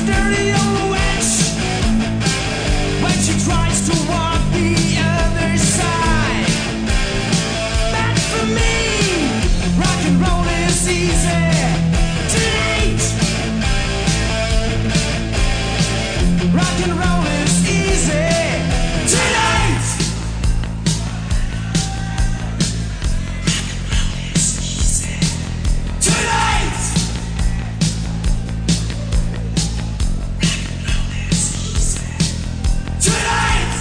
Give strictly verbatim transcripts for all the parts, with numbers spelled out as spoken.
dirty old witch when she tries to walk the other side. But for me, rock and roll is easy tonight. Rock and roll is easy tonight. Tonight. Tonight.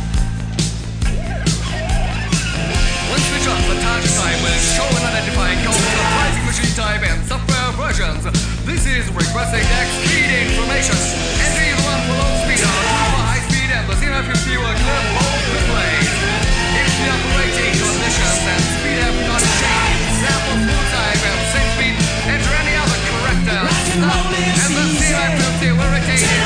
One switch on the touch time will show and identify codes of pricing machine type and software versions. This is requesting X speed information. Entry is one for low speed or two for high speed, and the zero fifty will clear both displays. If the operating conditions and speed have not changed, sample full type and same speed, enter any other character. Stop, and the zero fifty will retain